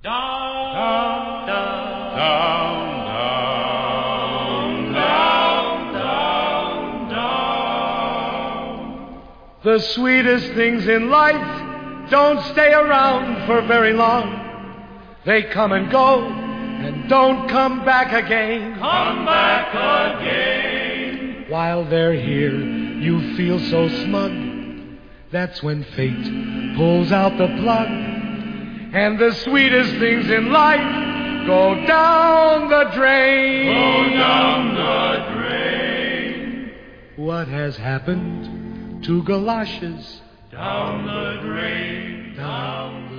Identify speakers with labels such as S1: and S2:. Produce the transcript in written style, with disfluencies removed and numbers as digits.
S1: Down, down, down, down, down, down. The sweetest things in life don't stay around for very long. They come and go and don't come back again.
S2: Come back again.
S1: While they're here, you feel so smug. That's when fate pulls out the plug. And the sweetest things in life go down the drain.
S2: Go down the drain.
S1: What has happened to galoshes?
S2: Down the drain.
S1: Down